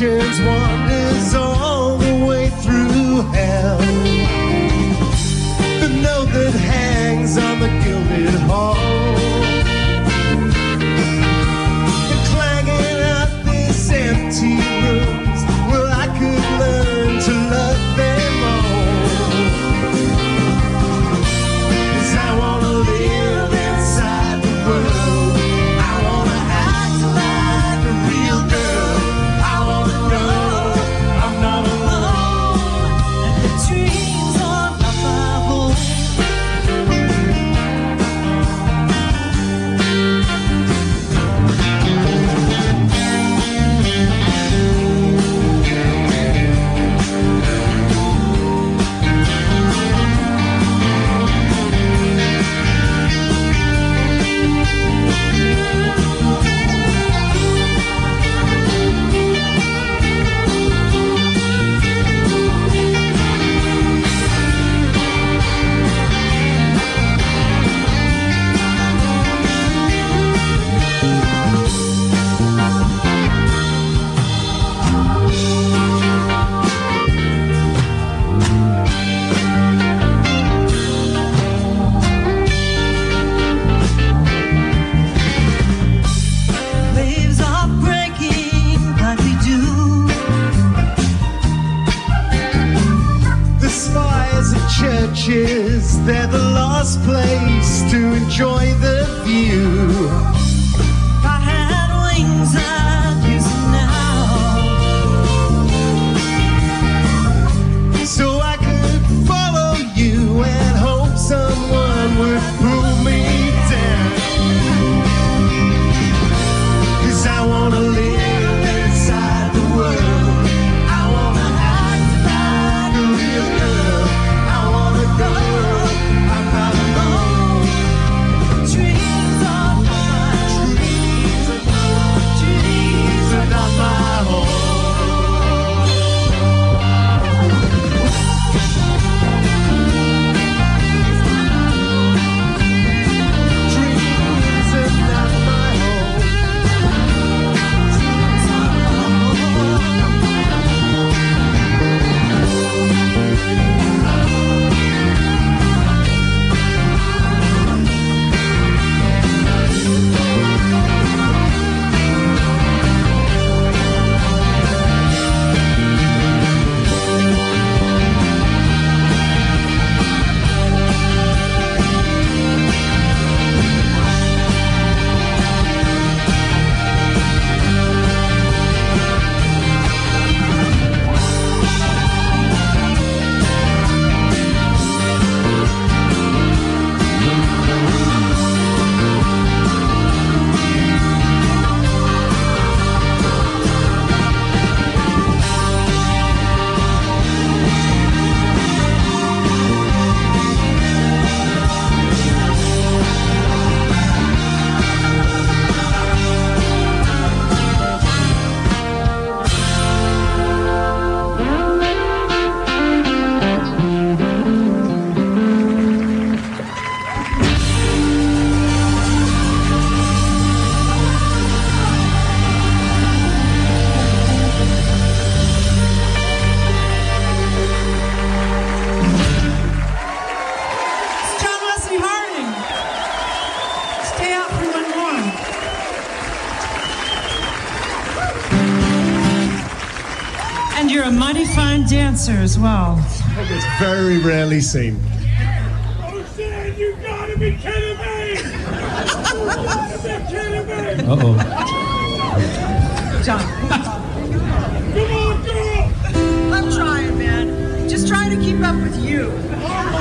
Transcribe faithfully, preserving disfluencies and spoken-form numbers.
conscience wanders all the way through hell. The note that hangs on the gilded hall, clanging out these empty rooms. Well, I could learn to love them all, 'cause I wanna live inside the world. I wanna act like a real girl. I wanna know I'm not alone, and the dreams are not my home. Waves are breaking like we do. The spires of churches, they're the lost place to enjoy the view. If I had wings, I'd use them now, so I could follow you and hope someone would pull me down. 'Cause I wanna live inside the world. I wanna act like a real girl. I wanna go, I'm not alone. Dreams are not my dreams, are not my dreams, are not my home. Dreams are not my home. It's John Wesley Harding. Stay out for one more. And you're a mighty fine dancer as well. It's very rarely seen. Oh, Stan, you gotta be kidding me! You gotta be kidding me! Uh-oh. John. Come on, girl! I'm trying, man. Just trying to keep up with you.